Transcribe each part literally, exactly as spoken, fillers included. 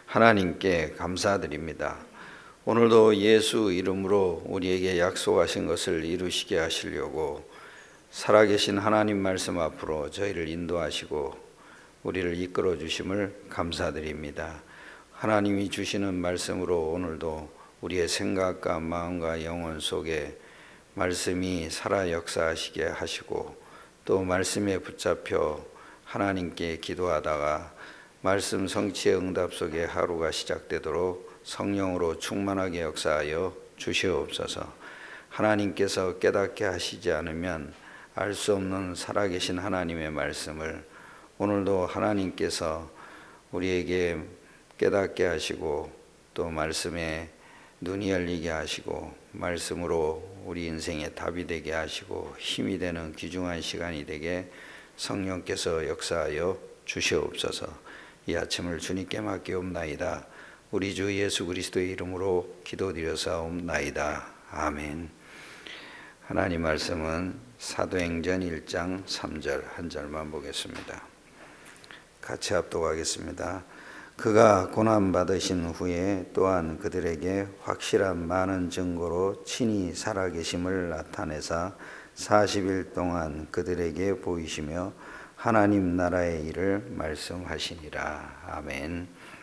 하나님께 감사드립니다. 오늘도 예수 이름으로 우리에게 약속하신 것을 이루시게 하시려고 살아계신 하나님 말씀 앞으로 저희를 인도하시고 우리를 이끌어 주심을 감사드립니다. 하나님이 주시는 말씀으로 오늘도 우리의 생각과 마음과 영혼 속에 말씀이 살아 역사하시게 하시고 또 말씀에 붙잡혀 하나님께 기도하다가 말씀 성취의 응답 속에 하루가 시작되도록 성령으로 충만하게 역사하여 주시옵소서. 하나님께서 깨닫게 하시지 않으면 알 수 없는 살아계신 하나님의 말씀을 오늘도 하나님께서 우리에게 깨닫게 하시고 또 말씀에 눈이 열리게 하시고 말씀으로 우리 인생의 답이 되게 하시고 힘이 되는 귀중한 시간이 되게 성령께서 역사하여 주시옵소서. 이 아침을 주님께 맡기옵나이다. 우리 주 예수 그리스도의 이름으로 기도드려사옵나이다. 아멘. 하나님 말씀은 사도행전 일 장 삼 절 한 절만 보겠습니다. 같이 합독하겠습니다. 그가 고난받으신 후에 또한 그들에게 확실한 많은 증거로 친히 살아계심을 나타내사 사십 일 동안 그들에게 보이시며 하나님 나라의 일을 말씀하시니라. 아멘.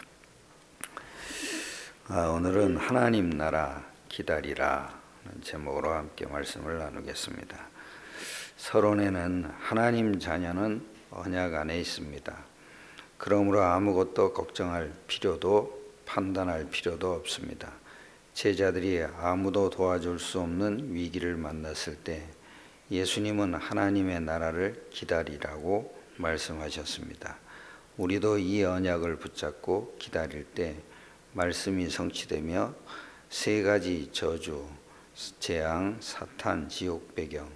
아, 오늘은 하나님 나라 기다리라 는 제목으로 함께 말씀을 나누겠습니다. 서론에는 하나님 자녀는 언약 안에 있습니다. 그러므로 아무것도 걱정할 필요도 판단할 필요도 없습니다. 제자들이 아무도 도와줄 수 없는 위기를 만났을 때 예수님은 하나님의 나라를 기다리라고 말씀하셨습니다. 우리도 이 언약을 붙잡고 기다릴 때 말씀이 성취되며 세 가지 저주, 재앙, 사탄, 지옥 배경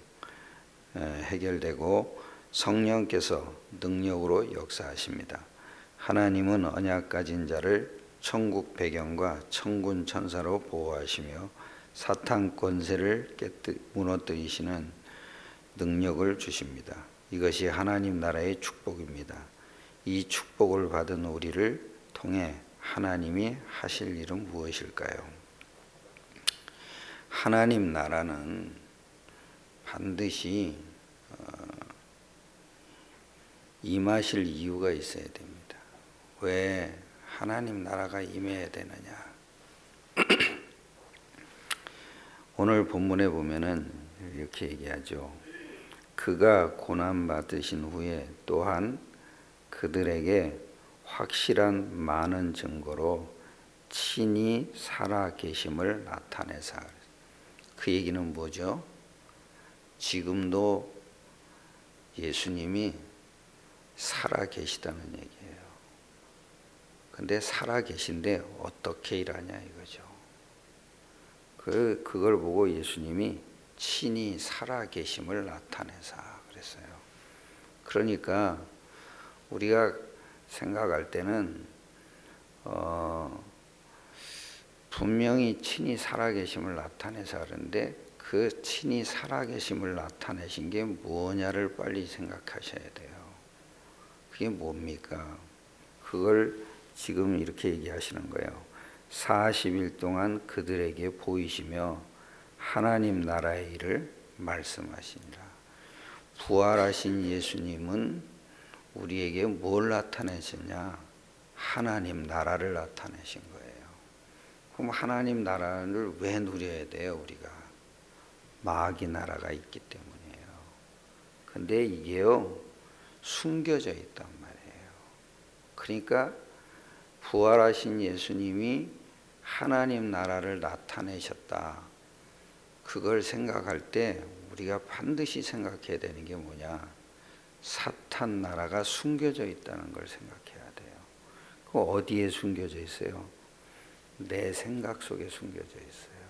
해결되고 성령께서 능력으로 역사하십니다. 하나님은 언약 가진 자를 천국 배경과 천군 천사로 보호하시며 사탄 권세를 깨뜨 무너뜨리시는 능력을 주십니다. 이것이 하나님 나라의 축복입니다. 이 축복을 받은 우리를 통해 하나님이 하실 일은 무엇일까요? 하나님 나라는 반드시 임하실 이유가 있어야 됩니다. 왜 하나님 나라가 임해야 되느냐? 오늘 본문에 보면은 이렇게 얘기하죠. 그가 고난받으신 후에 또한 그들에게 확실한 많은 증거로 친히 살아 계심을 나타내사. 그 얘기는 뭐죠? 지금도 예수님이 살아 계시다는 얘기예요. 근데 살아 계신데 어떻게 일하냐 이거죠. 그, 그걸 보고 예수님이 친히 살아 계심을 나타내사 그랬어요. 그러니까 우리가 생각할 때는 어, 분명히 친히 살아 계심을 나타내사 그러는데 그 친히 살아 계심을 나타내신 게 뭐냐를 빨리 생각하셔야 돼요. 그게 뭡니까? 그걸 지금 이렇게 얘기하시는 거예요. 사십 일 동안 그들에게 보이시며 하나님 나라의 일을 말씀하시니라. 부활하신 예수님은 우리에게 뭘 나타내시냐? 하나님 나라를 나타내신 거예요. 그럼 하나님 나라를 왜 누려야 돼요? 우리가 마귀 나라가 있기 때문이에요. 근데 이게요 숨겨져 있단 말이에요. 그러니까 부활하신 예수님이 하나님 나라를 나타내셨다. 그걸 생각할 때 우리가 반드시 생각해야 되는 게 뭐냐? 사탄 나라가 숨겨져 있다는 걸 생각해야 돼요. 그 어디에 숨겨져 있어요? 내 생각 속에 숨겨져 있어요.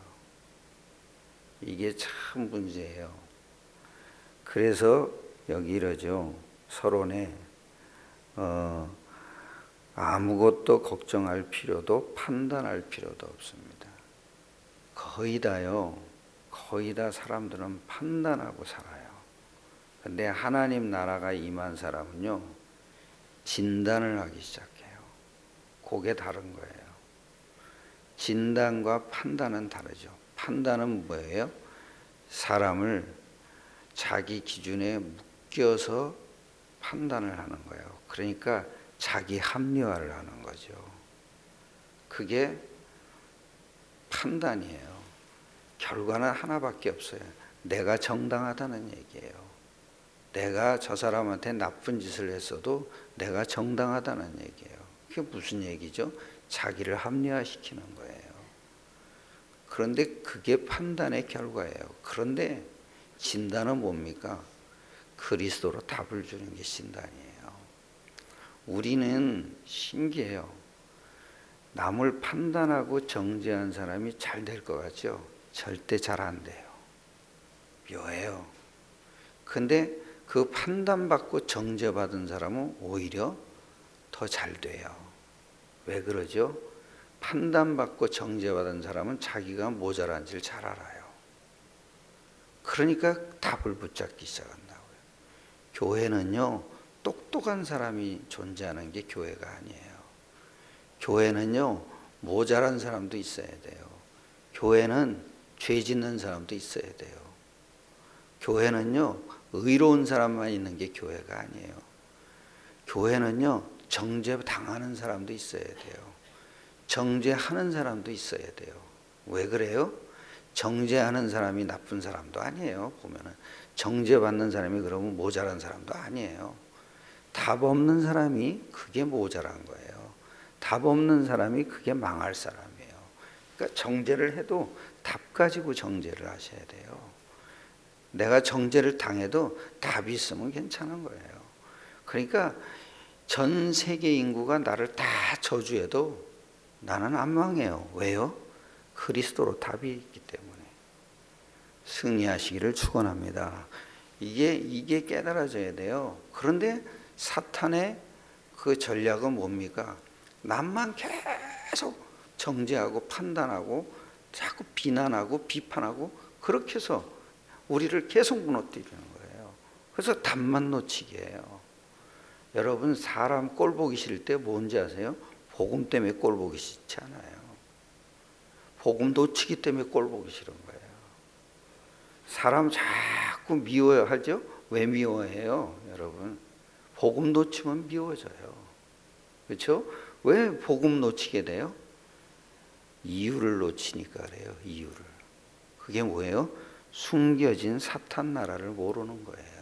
이게 참 문제예요. 그래서 여기 이러죠. 서론에 어, 아무것도 걱정할 필요도 판단할 필요도 없습니다. 거의 다요. 거의 다 사람들은 판단하고 살아요. 근데 하나님 나라가 임한 사람은요 진단을 하기 시작해요. 그게 다른 거예요. 진단과 판단은 다르죠. 판단은 뭐예요? 사람을 자기 기준에 묶여서 판단을 하는 거예요. 그러니까 자기 합리화를 하는 거죠. 그게 판단이에요. 결과는 하나밖에 없어요. 내가 정당하다는 얘기예요. 내가 저 사람한테 나쁜 짓을 했어도 내가 정당하다는 얘기예요. 그게 무슨 얘기죠? 자기를 합리화시키는 거예요. 그런데 그게 판단의 결과예요. 그런데 진단은 뭡니까? 그리스도로 답을 주는 게 진단이에요. 우리는 신기해요. 남을 판단하고 정죄한 사람이 잘 될 것 같죠? 절대 잘 안 돼요. 묘해요. 근데 그 판단받고 정죄받은 사람은 오히려 더 잘 돼요. 왜 그러죠? 판단받고 정죄받은 사람은 자기가 모자란지를 잘 알아요. 그러니까 답을 붙잡기 시작한다고요. 교회는요, 똑똑한 사람이 존재하는 게 교회가 아니에요. 교회는요, 모자란 사람도 있어야 돼요. 교회는 죄 짓는 사람도 있어야 돼요. 교회는요, 의로운 사람만 있는 게 교회가 아니에요. 교회는요, 정죄 당하는 사람도 있어야 돼요. 정죄하는 사람도 있어야 돼요. 왜 그래요? 정죄하는 사람이 나쁜 사람도 아니에요. 보면은 정죄받는 사람이 그러면 모자란 사람도 아니에요. 답 없는 사람이 그게 모자란 거예요. 답 없는 사람이 그게 망할 사람이에요. 그러니까 정죄를 해도 답 가지고 정죄를 하셔야 돼요. 내가 정죄를 당해도 답이 있으면 괜찮은 거예요. 그러니까 전 세계 인구가 나를 다 저주해도 나는 안 망해요. 왜요? 그리스도로 답이 있기 때문에. 승리하시기를 축원합니다. 이게 이게 깨달아져야 돼요. 그런데 사탄의 그 전략은 뭡니까? 남만 계속 정죄하고 판단하고 자꾸 비난하고 비판하고 그렇게 해서 우리를 계속 무너뜨리는 거예요. 그래서 답만 놓치게해요. 여러분 사람 꼴 보기 싫을 때 뭔지 아세요? 복음 때문에 꼴 보기 싫지 않아요. 복음 놓치기 때문에 꼴 보기 싫은 거예요. 사람 자꾸 미워하죠? 왜 미워해요? 여러분 복음 놓치면 미워져요. 그렇죠? 왜 복음 놓치게 돼요? 이유를 놓치니까 그래요. 이유를. 그게 뭐예요? 숨겨진 사탄 나라를 모르는 거예요.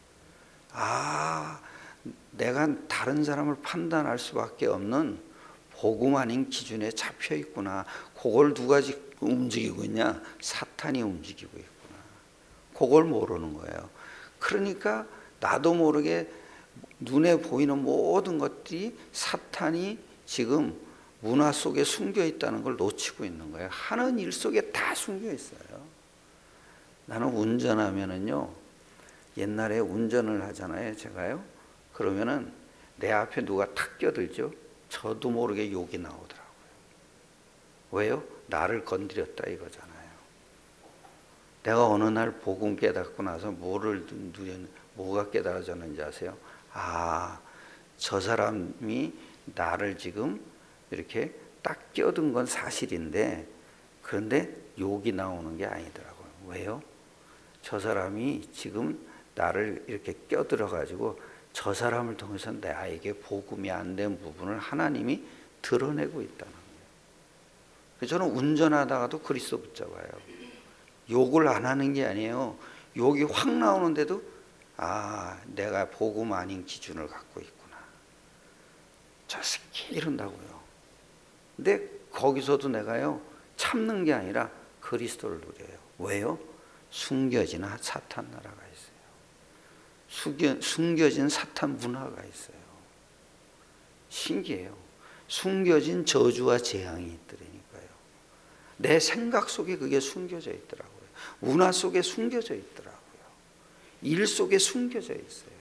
아, 내가 다른 사람을 판단할 수밖에 없는 복음 아닌 기준에 잡혀 있구나. 그걸 누가 움직이고 있냐? 사탄이 움직이고 있구나. 그걸 모르는 거예요. 그러니까 나도 모르게 눈에 보이는 모든 것들이 사탄이 지금 문화 속에 숨겨 있다는 걸 놓치고 있는 거예요. 하는 일 속에 다 숨겨 있어요. 나는 운전하면은요, 옛날에 운전을 하잖아요, 제가요. 그러면은 내 앞에 누가 탁 껴들죠? 저도 모르게 욕이 나오더라고요. 왜요? 나를 건드렸다 이거잖아요. 내가 어느 날 복음 깨닫고 나서 뭐를 누렸, 뭐가 깨달아졌는지 아세요? 아, 저 사람이 나를 지금 이렇게 딱 껴든 건 사실인데, 그런데 욕이 나오는 게 아니더라고요. 왜요? 저 사람이 지금 나를 이렇게 껴들어 가지고 저 사람을 통해서 나에게 복음이 안 된 부분을 하나님이 드러내고 있다는 거예요. 저는 운전하다가도 그리스도 붙잡아요. 욕을 안 하는 게 아니에요. 욕이 확 나오는데도 아, 내가 복음 아닌 기준을 갖고 있구나. 저 새끼 이런다고요. 근데 거기서도 내가요, 참는 게 아니라 그리스도를 누려요. 왜요? 숨겨진 사탄 나라가 있어요. 숨겨, 숨겨진 사탄 문화가 있어요. 신기해요. 숨겨진 저주와 재앙이 있더라니까요. 내 생각 속에 그게 숨겨져 있더라고요. 문화 속에 숨겨져 있더라고요. 일 속에 숨겨져 있어요.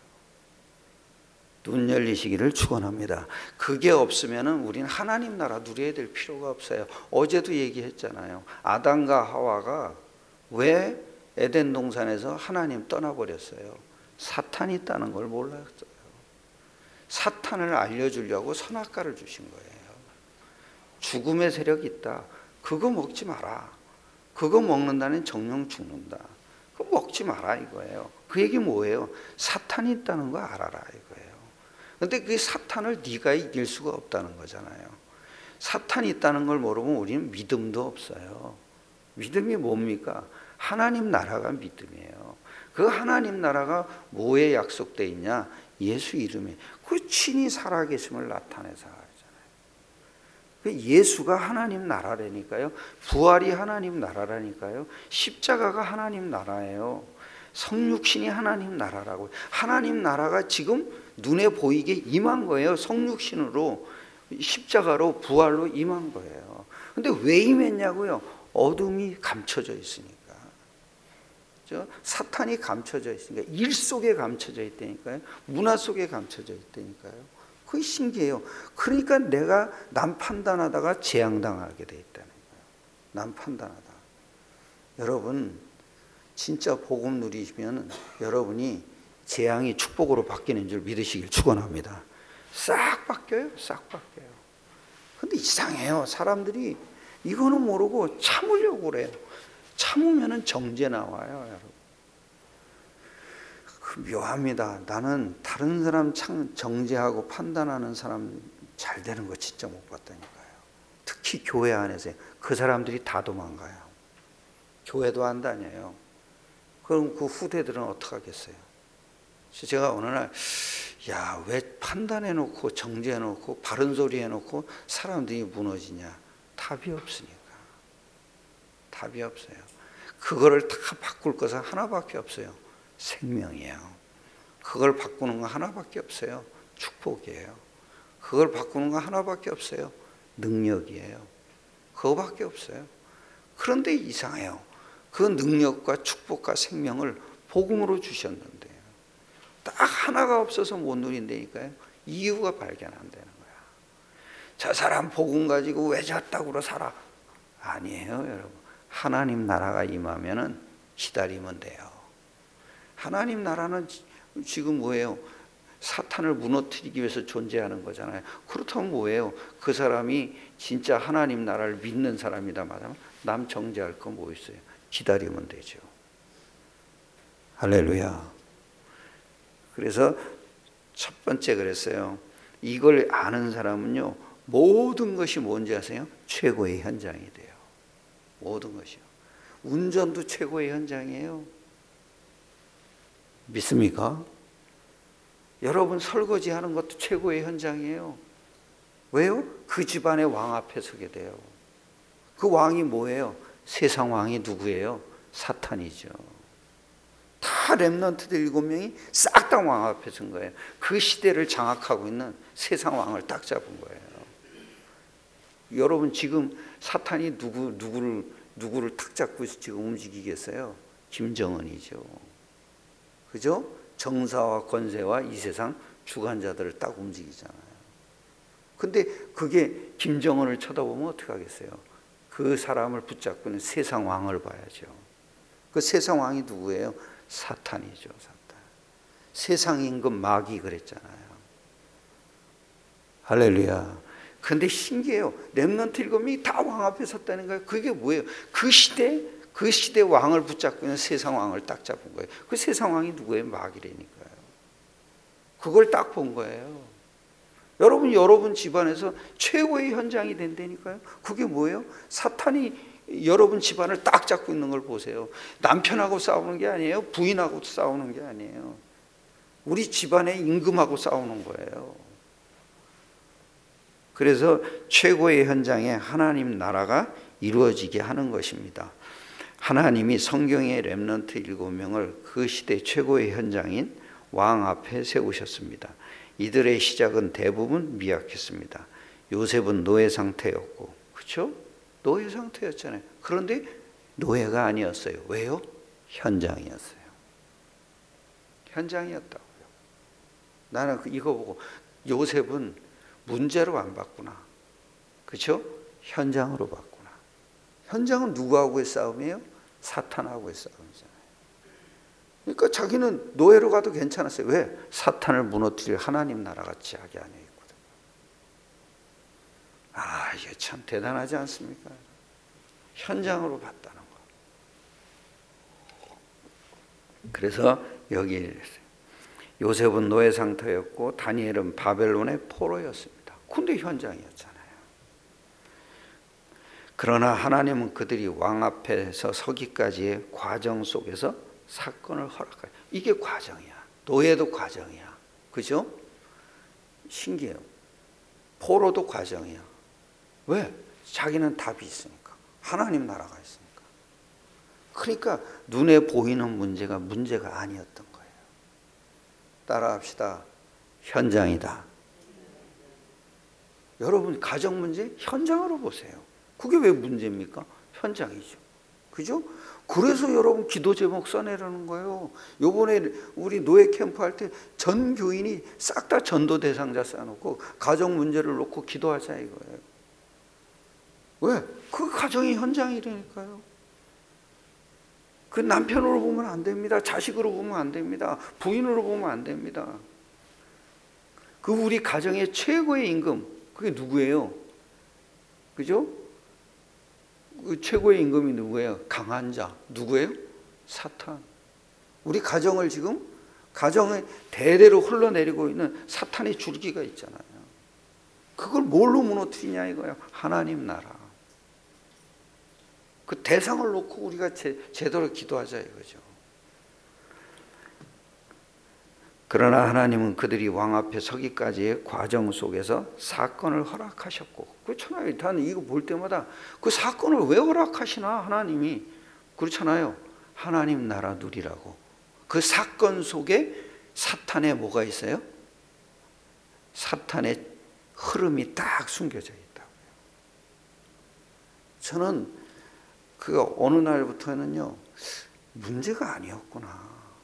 눈 열리시기를 축원합니다. 그게 없으면은 우리는 하나님 나라 누려야 될 필요가 없어요. 어제도 얘기했잖아요. 아담과 하와가 왜 에덴 동산에서 하나님 떠나버렸어요? 사탄이 있다는 걸 몰랐어요. 사탄을 알려주려고 선악과를 주신 거예요. 죽음의 세력이 있다. 그거 먹지 마라. 그거 먹는다는 정령 죽는다. 그거 먹지 마라 이거예요. 그 얘기 뭐예요? 사탄이 있다는 거 알아라 이거예요. 근데 그 사탄을 네가 이길 수가 없다는 거잖아요. 사탄이 있다는 걸 모르면 우리는 믿음도 없어요. 믿음이 뭡니까? 하나님 나라가 믿음이에요. 그 하나님 나라가 뭐에 약속되어 있냐? 예수 이름에 그 친히 살아계심을 나타내서 하잖아요. 예수가 하나님 나라라니까요. 부활이 하나님 나라라니까요. 십자가가 하나님 나라예요. 성육신이 하나님 나라라고. 하나님 나라가 지금 눈에 보이게 임한 거예요. 성육신으로, 십자가로, 부활로 임한 거예요. 근데 왜 임했냐고요? 어둠이 감춰져 있으니까. 사탄이 감춰져 있으니까. 일 속에 감춰져 있다니까요. 문화 속에 감춰져 있다니까요. 그게 신기해요. 그러니까 내가 남 판단하다가 재앙당하게 돼 있다는 거예요. 남 판단하다. 여러분 진짜 복음 누리시면 여러분이 재앙이 축복으로 바뀌는 줄 믿으시길 축원합니다. 싹 바뀌어요. 싹 바뀌어요. 근데 이상해요. 사람들이 이거는 모르고 참으려고 그래요. 참으면 정죄 나와요, 여러분. 그 묘합니다. 나는 다른 사람 정죄하고 판단하는 사람 잘 되는 거 진짜 못 봤다니까요. 특히 교회 안에서 그 사람들이 다 도망가요. 교회도 안 다녀요. 그럼 그 후대들은 어떡하겠어요? 제가 어느 날, 야, 왜 판단해놓고 정죄해놓고 바른 소리 해놓고 사람들이 무너지냐? 답이 없으니까. 답이 없어요. 그거를 다 바꿀 것은 하나밖에 없어요. 생명이에요. 그걸 바꾸는 거 하나밖에 없어요. 축복이에요. 그걸 바꾸는 거 하나밖에 없어요. 능력이에요. 그거밖에 없어요. 그런데 이상해요. 그 능력과 축복과 생명을 복음으로 주셨는데요. 딱 하나가 없어서 못 누린다니까요. 이유가 발견 안 되는 거야. 저 사람 복음 가지고 왜 저따구로 살아? 아니에요, 여러분. 하나님 나라가 임하면은 기다리면 돼요. 하나님 나라는 지금 뭐예요? 사탄을 무너뜨리기 위해서 존재하는 거잖아요. 그렇다면 뭐예요? 그 사람이 진짜 하나님 나라를 믿는 사람이다 말하면 남 정죄할 거 뭐 있어요? 기다리면 되죠. 할렐루야. 그래서 첫 번째 그랬어요. 이걸 아는 사람은요, 모든 것이 뭔지 아세요? 최고의 현장이 돼요. 모든 것이요. 운전도 최고의 현장이에요. 믿습니까? 여러분 설거지 하는 것도 최고의 현장이에요. 왜요? 그 집안의 왕 앞에 서게 돼요. 그 왕이 뭐예요? 세상 왕이 누구예요? 사탄이죠. 다 렘넌트들 일곱 명이 싹 다 왕 앞에 선 거예요. 그 시대를 장악하고 있는 세상 왕을 딱 잡은 거예요. 여러분 지금 사탄이 누구, 누구를, 누구를 탁 잡고 지금 움직이겠어요? 김정은이죠. 그죠? 정사와 권세와 이 세상 주관자들을 딱 움직이잖아요. 근데 그게 김정은을 쳐다보면 어떻게 하겠어요? 그 사람을 붙잡고 있는 세상 왕을 봐야죠. 그 세상 왕이 누구예요? 사탄이죠. 사탄. 세상 임금 마귀 그랬잖아요. 할렐루야. 근데 신기해요. 렘넌트 일곱이 다 왕 앞에 섰다는 거예요. 그게 뭐예요? 그 시대, 그 시대 왕을 붙잡고 있는 세상 왕을 딱 잡은 거예요. 그 세상 왕이 누구예요? 마귀라니까요. 그걸 딱 본 거예요. 여러분, 여러분 집안에서 최고의 현장이 된다니까요. 그게 뭐예요? 사탄이 여러분 집안을 딱 잡고 있는 걸 보세요. 남편하고 싸우는 게 아니에요. 부인하고 싸우는 게 아니에요. 우리 집안의 임금하고 싸우는 거예요. 그래서 최고의 현장에 하나님 나라가 이루어지게 하는 것입니다. 하나님이 성경의 렘넌트 일곱 명을 그 시대 최고의 현장인 왕 앞에 세우셨습니다. 이들의 시작은 대부분 미약했습니다. 요셉은 노예 상태였고, 그렇죠? 노예 상태였잖아요. 그런데 노예가 아니었어요. 왜요? 현장이었어요. 현장이었다고요. 나는 이거 보고 요셉은 문제로 안 봤구나. 그렇죠? 현장으로 봤구나. 현장은 누구하고의 싸움이에요? 사탄하고의 싸움이잖아요. 그러니까 자기는 노예로 가도 괜찮았어요. 왜? 사탄을 무너뜨릴 하나님 나라가 자기 안에 있거든. 아, 이게 참 대단하지 않습니까? 현장으로 봤다는 거. 그래서 여기 이랬어요. 요셉은 노예 상태였고 다니엘은 바벨론의 포로였습니다. 근데 현장이었잖아요. 그러나 하나님은 그들이 왕 앞에서 서기까지의 과정 속에서 사건을 허락해요. 이게 과정이야. 노예도 과정이야. 그죠? 신기해요. 포로도 과정이야. 왜? 자기는 답이 있으니까. 하나님 나라가 있으니까. 그러니까 눈에 보이는 문제가 문제가 아니었던 거예요. 따라합시다. 현장이다. 여러분 가정 문제 현장으로 보세요. 그게 왜 문제입니까? 현장이죠. 그죠? 그래서 여러분 기도 제목 써내려는 거예요. 요번에 우리 노예 캠프 할 때 전 교인이 싹 다 전도 대상자 쌓아놓고 가정 문제를 놓고 기도하자 이거예요. 왜? 그 가정이 현장이라니까요. 그 남편으로 보면 안 됩니다. 자식으로 보면 안 됩니다. 부인으로 보면 안 됩니다. 그 우리 가정의 최고의 임금, 그게 누구예요? 그죠? 그 최고의 임금이 누구예요? 강한 자. 누구예요? 사탄. 우리 가정을 지금 가정에 대대로 흘러내리고 있는 사탄의 줄기가 있잖아요. 그걸 뭘로 무너뜨리냐 이거예요. 하나님 나라. 그 대상을 놓고 우리가 제, 제대로 기도하자 이거죠. 그러나 하나님은 그들이 왕 앞에 서기까지의 과정 속에서 사건을 허락하셨고, 그렇잖아요. 나는 이거 볼 때마다 그 사건을 왜 허락하시나 하나님이. 그렇잖아요. 하나님 나라 누리라고. 그 사건 속에 사탄의 뭐가 있어요? 사탄의 흐름이 딱 숨겨져 있다고요. 저는 그 어느 날부터는요, 문제가 아니었구나.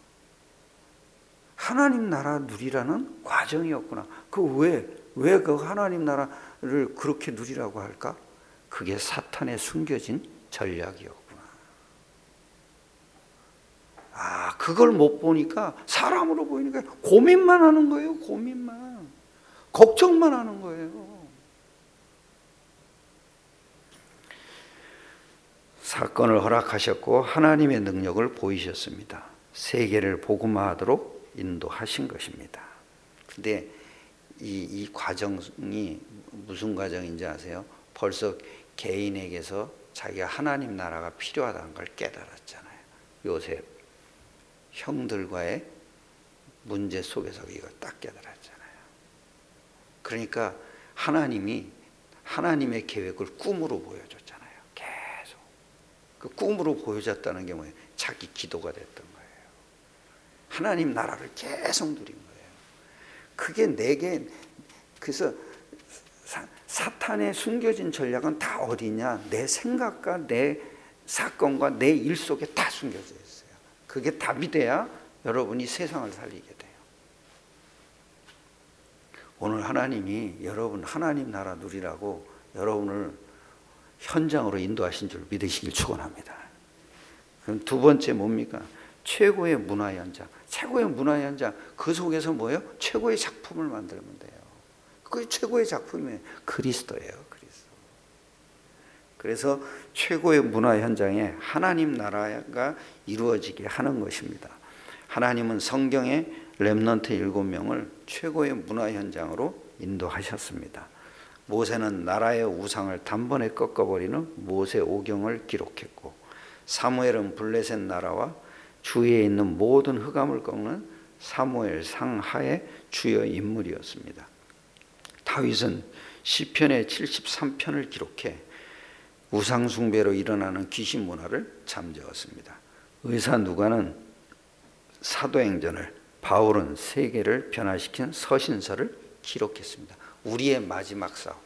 하나님 나라 누리라는 과정이었구나. 그 왜, 왜 그 하나님 나라를 그렇게 누리라고 할까? 그게 사탄의 숨겨진 전략이었구나. 아, 그걸 못 보니까, 사람으로 보이니까 고민만 하는 거예요, 고민만. 걱정만 하는 거예요. 사건을 허락하셨고 하나님의 능력을 보이셨습니다. 세계를 복음화하도록 인도하신 것입니다. 근데 이, 이 과정이 무슨 과정인지 아세요? 벌써 개인에게서 자기가 하나님 나라가 필요하다는 걸 깨달았잖아요. 요셉 형들과의 문제 속에서 이걸 딱 깨달았잖아요. 그러니까 하나님이 하나님의 계획을 꿈으로 보여줬잖아요. 계속 그 꿈으로 보여줬다는 게 뭐예요? 자기 기도가 됐던 거예요. 하나님 나라를 계속 누린 거예요. 그게 내게, 그래서 사, 사탄의 숨겨진 전략은 다 어디냐? 내 생각과 내 사건과 내 일 속에 다 숨겨져 있어요. 그게 답이 돼야 여러분이 세상을 살리게 돼요. 오늘 하나님이 여러분 하나님 나라 누리라고 여러분을 현장으로 인도하신 줄 믿으시길 축원합니다. 그럼 두 번째 뭡니까? 최고의 문화 현장. 최고의 문화 현장. 그 속에서 뭐예요? 최고의 작품을 만들면 돼요. 그게 최고의 작품이에요. 그리스도예요. 그리스도. 그래서 최고의 문화 현장에 하나님 나라가 이루어지게 하는 것입니다. 하나님은 성경의 렘넌트 일곱 명을 최고의 문화 현장으로 인도하셨습니다. 모세는 나라의 우상을 단번에 꺾어버리는 모세 오경을 기록했고, 사무엘은 블레셋 나라와 주위에 있는 모든 흑암을 꺾는 사무엘 상하의 주요 인물이었습니다. 다윗은 시편의 칠십삼 편을 기록해 우상 숭배로 일어나는 귀신 문화를 잠재웠습니다. 의사 누가는 사도행전을, 바울은 세계를 변화시킨 서신서를 기록했습니다. 우리의 마지막 싸움,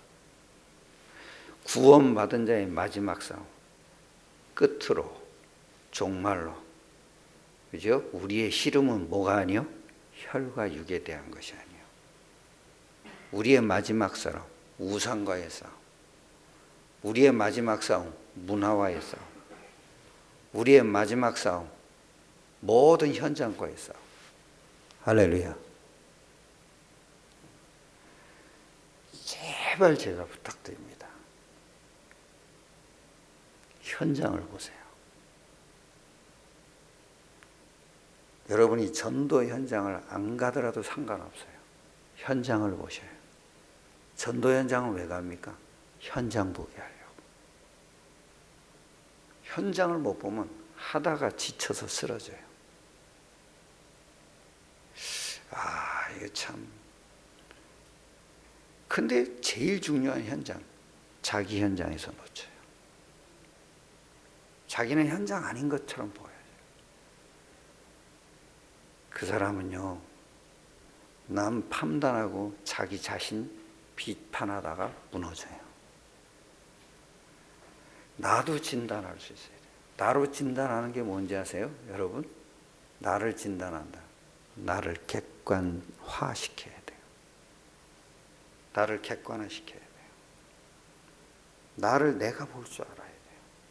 구원받은 자의 마지막 싸움, 끝으로 종말로, 그죠? 우리의 씨름은 뭐가 아니요? 혈과 육에 대한 것이 아니요. 우리의 마지막 싸움, 우상과의 싸움, 우리의 마지막 싸움, 문화와의 싸움, 우리의 마지막 싸움, 모든 현장과의 싸움. 할렐루야. 제발 제가 부탁드립니다. 현장을 보세요. 여러분이 전도 현장을 안 가더라도 상관없어요. 현장을 보셔요. 전도 현장은 왜 갑니까? 현장 보게 하려고. 현장을 못 보면 하다가 지쳐서 쓰러져요. 아, 이거 참. 근데 제일 중요한 현장, 자기 현장에서 놓쳐요. 자기는 현장 아닌 것처럼 보여요. 그 사람은요, 남 판단하고 자기 자신 비판하다가 무너져요. 나도 진단할 수 있어야 돼요. 나로 진단하는 게 뭔지 아세요? 여러분? 나를 진단한다. 나를 객관화시켜야 돼요. 나를 객관화시켜야 돼요. 나를 내가 볼 줄 알아야 돼요.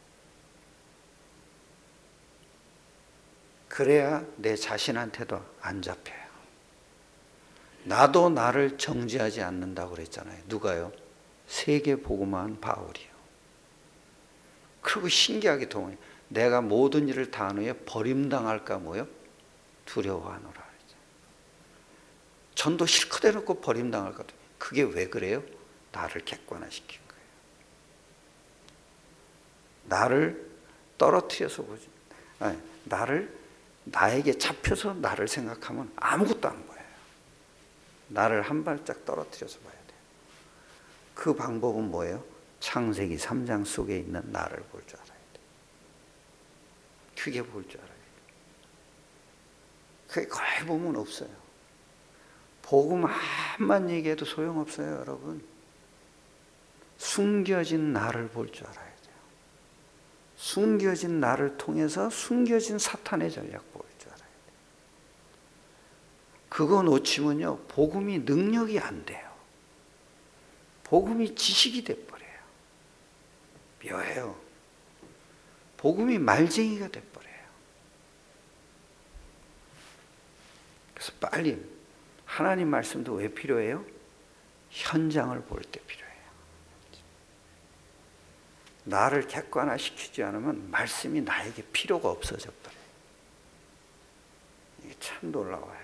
그래야 내 자신한테도 안 잡혀요. 나도 나를 정죄하지 않는다고 그랬잖아요. 누가요? 세계복음화한 바울이요. 그리고 신기하게 동원해. 내가 모든 일을 다 한 후에 버림당할까 뭐요? 두려워하노라. 전도 실컷 해놓고 버림당할까. 그게 왜 그래요? 나를 객관화시킨 거예요. 나를 떨어뜨려서 보지. 아니, 나를 나에게 잡혀서 나를 생각하면 아무것도 안 보여요. 나를 한 발짝 떨어뜨려서 봐야 돼요. 그 방법은 뭐예요? 창세기 삼 장 속에 있는 나를 볼 줄 알아야 돼요. 크게 볼 줄 알아야 돼요. 그게 거의 보면 없어요. 복음 한만 얘기해도 소용없어요, 여러분. 숨겨진 나를 볼 줄 알아야 돼요. 숨겨진 나를 통해서 숨겨진 사탄의 전략 볼 줄 알아야 돼요. 그거 놓치면요, 복음이 능력이 안 돼요. 복음이 지식이 돼버려요. 묘해요. 복음이 말쟁이가 돼버려요. 그래서 빨리 하나님 말씀도 왜 필요해요? 현장을 볼 때 필요해요. 나를 객관화시키지 않으면 말씀이 나에게 필요가 없어져 버려요. 이게 참 놀라워요.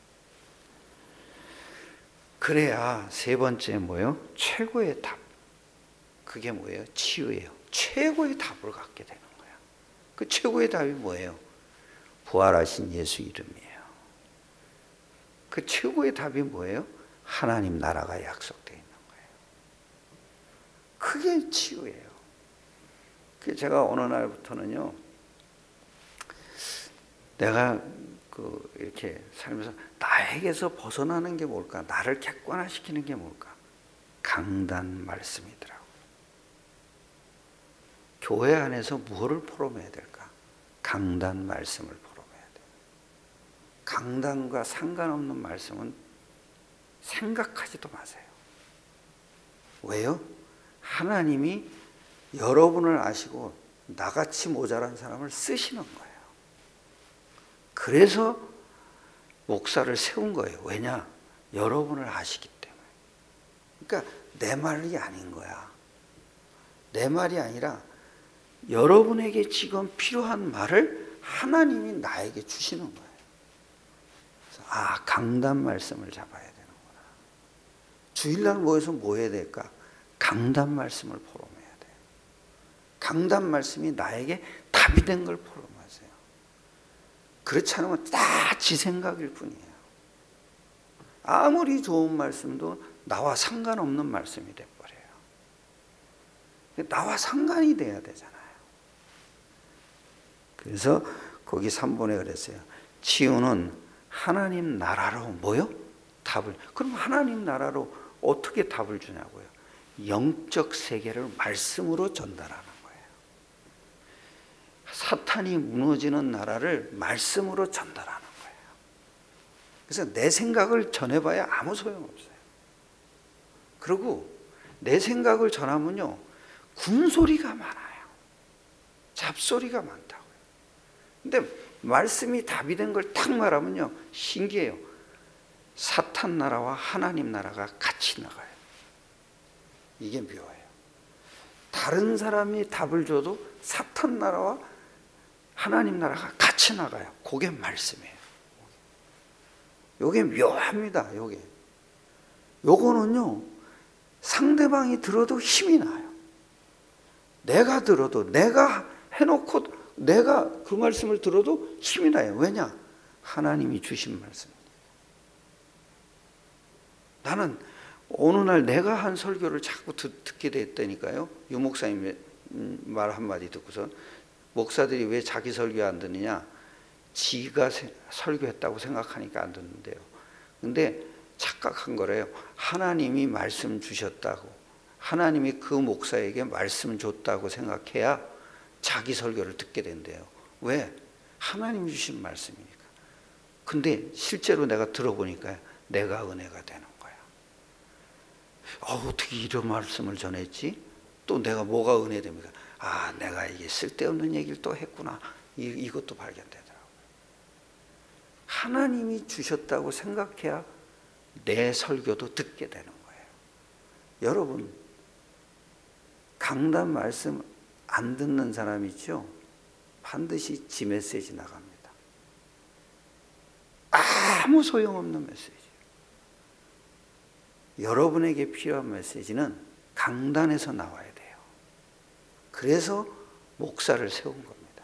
그래야 세 번째 뭐예요? 최고의 답. 그게 뭐예요? 치유예요. 최고의 답을 갖게 되는 거야. 그 최고의 답이 뭐예요? 부활하신 예수 이름이에요. 그 최고의 답이 뭐예요? 하나님 나라가 약속되어 있는 거예요. 그게 치유예요. 그 제가 어느 날부터는요, 내가 그 이렇게 살면서 나에게서 벗어나는 게 뭘까? 나를 객관화시키는 게 뭘까? 강단 말씀이더라고요. 교회 안에서 무엇을 포럼해야 될까? 강단 말씀을 포럼해야 돼요. 강단과 상관없는 말씀은 생각하지도 마세요. 왜요? 하나님이 여러분을 아시고 나같이 모자란 사람을 쓰시는 거예요. 그래서 목사를 세운 거예요. 왜냐? 여러분을 아시기 때문에. 그러니까 내 말이 아닌 거야. 내 말이 아니라 여러분에게 지금 필요한 말을 하나님이 나에게 주시는 거예요. 그래서 아, 강단 말씀을 잡아야 되는구나. 주일날 모여서 뭐 해야 될까? 강단 말씀을 포럼해야 돼요. 강단 말씀이 나에게 답이 된 걸 포럼하세요. 그렇지 않으면 다 지 생각일 뿐이에요. 아무리 좋은 말씀도 나와 상관없는 말씀이 돼버려요. 나와 상관이 돼야 되잖아요. 그래서 거기 삼 번에 그랬어요. 치유는 하나님 나라로 뭐요? 답을. 그럼 하나님 나라로 어떻게 답을 주냐고요? 영적 세계를 말씀으로 전달하는 거예요. 사탄이 무너지는 나라를 말씀으로 전달하는 거예요. 그래서 내 생각을 전해봐야 아무 소용없어요. 그리고 내 생각을 전하면요, 군소리가 많아요. 잡소리가 많다고요. 근데 말씀이 답이 된 걸 탁 말하면요, 신기해요. 사탄 나라와 하나님 나라가 같이 나가요. 이게 묘해요. 다 다른 사람이 답을 줘도 사탄 나라와 하나님 나라가 같이 나가요. 그게 말씀이에요. 요게 묘합니다. 요게. 요거는요, 상대방이 들어도 힘이 나요. 내가 들어도, 내가 해놓고 내가 그 말씀을 들어도 힘이 나요. 왜냐? 하나님이 주신 말씀입니다. 나는 어느 날 내가 한 설교를 자꾸 듣, 듣게 됐다니까요. 유 목사님 말 한마디 듣고서, 목사들이 왜 자기 설교 안 듣느냐? 지가 세, 설교했다고 생각하니까 안 듣는데요. 근데 착각한 거래요. 하나님이 말씀 주셨다고, 하나님이 그 목사에게 말씀 줬다고 생각해야 자기 설교를 듣게 된대요. 왜? 하나님이 주신 말씀이니까. 근데 실제로 내가 들어보니까 내가 은혜가 되는 거야. 아, 어떻게 이런 말씀을 전했지? 또 내가 뭐가 은혜됩니까? 아, 내가 이게 쓸데없는 얘기를 또 했구나. 이, 이것도 발견되더라고요. 하나님이 주셨다고 생각해야 내 설교도 듣게 되는 거예요. 여러분, 강단 말씀 안 듣는 사람 있죠? 반드시 지 메시지 나갑니다. 아무 소용없는 메시지. 여러분에게 필요한 메시지는 강단에서 나와야 돼요. 그래서 목사를 세운 겁니다.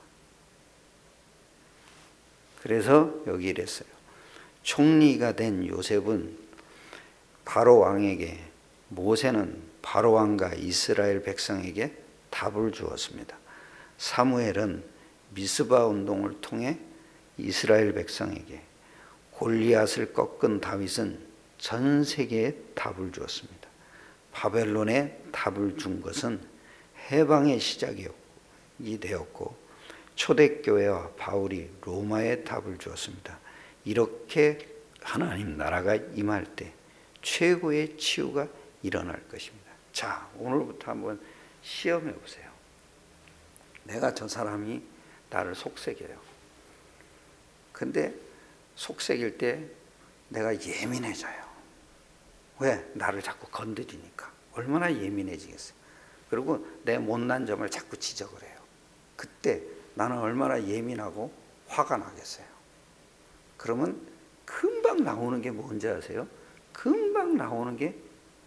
그래서 여기 이랬어요. 총리가 된 요셉은 바로 왕에게, 모세는 바로 왕과 이스라엘 백성에게 답을 주었습니다. 사무엘은 미스바 운동을 통해 이스라엘 백성에게, 골리앗을 꺾은 다윗은 전 세계에 답을 주었습니다. 바벨론에 답을 준 것은 해방의 시작이 되었고, 초대교회와 바울이 로마에 답을 주었습니다. 이렇게 하나님 나라가 임할 때 최고의 치유가 일어날 것입니다. 자, 오늘부터 한번 시험해 보세요. 내가 저 사람이 나를 속삭여요. 근데 속삭일 때 내가 예민해져요. 왜? 나를 자꾸 건드리니까. 얼마나 예민해지겠어요. 그리고 내 못난 점을 자꾸 지적을 해요. 그때 나는 얼마나 예민하고 화가 나겠어요. 그러면 금방 나오는 게 뭔지 아세요? 금방 나오는 게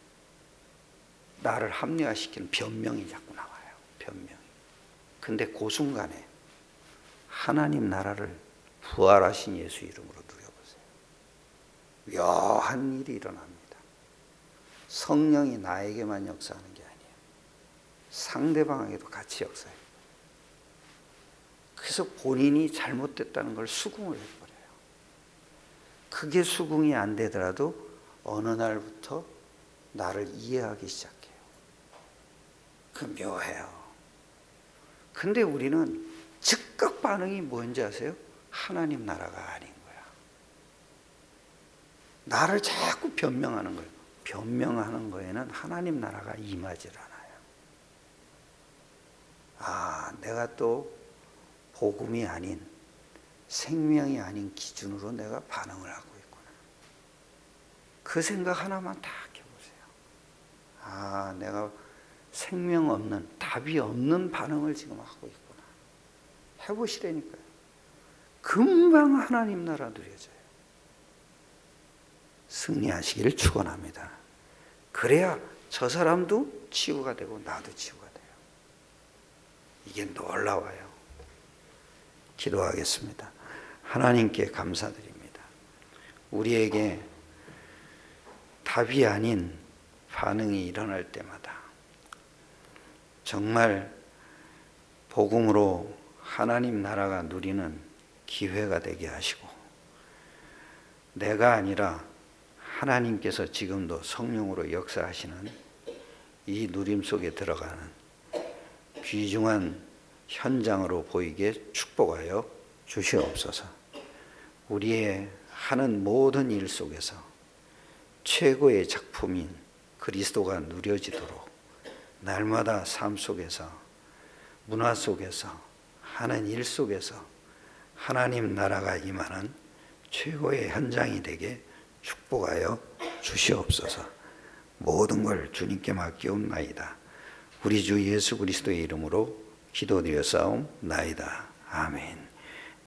나를 합리화시키는 변명이 자꾸 나와요. 변명이. 근데 그 순간에 하나님 나라를 부활하신 예수 이름으로 누려보세요. 묘한 일이 일어납니다. 성령이 나에게만 역사하는 게 아니에요. 상대방에게도 같이 역사해요. 그래서 본인이 잘못됐다는 걸 수긍을 해버려요. 그게 수긍이 안 되더라도 어느 날부터 나를 이해하기 시작해요. 그 묘해요. 근데 우리는 즉각 반응이 뭔지 아세요? 하나님 나라가 아닌 거야. 나를 자꾸 변명하는 거예요. 변명하는 거에는 하나님 나라가 임하질 않아요. 아, 내가 또 복음이 아닌, 생명이 아닌 기준으로 내가 반응을 하고 있구나. 그 생각 하나만 다 해보세요. 아, 내가 생명 없는, 답이 없는 반응을 지금 하고 있구나. 해보시라니까요. 금방 하나님 나라 누려져요. 승리하시기를 축원합니다. 그래야 저 사람도 치유가 되고 나도 치유가 돼요. 이게 놀라워요. 기도하겠습니다. 하나님께 감사드립니다. 우리에게 답이 아닌 반응이 일어날 때마다 정말 복음으로 하나님 나라가 누리는 기회가 되게 하시고, 내가 아니라 하나님께서 지금도 성령으로 역사하시는 이 누림 속에 들어가는 귀중한 현장으로 보이게 축복하여 주시옵소서. 우리의 하는 모든 일 속에서 최고의 작품인 그리스도가 누려지도록 날마다 삶 속에서, 문화 속에서, 하는 일 속에서 하나님 나라가 임하는 최고의 현장이 되게 축복하여 주시옵소서. 모든 걸 주님께 맡기옵나이다. 우리 주 예수 그리스도의 이름으로 기도드려 싸움나이다. 아멘.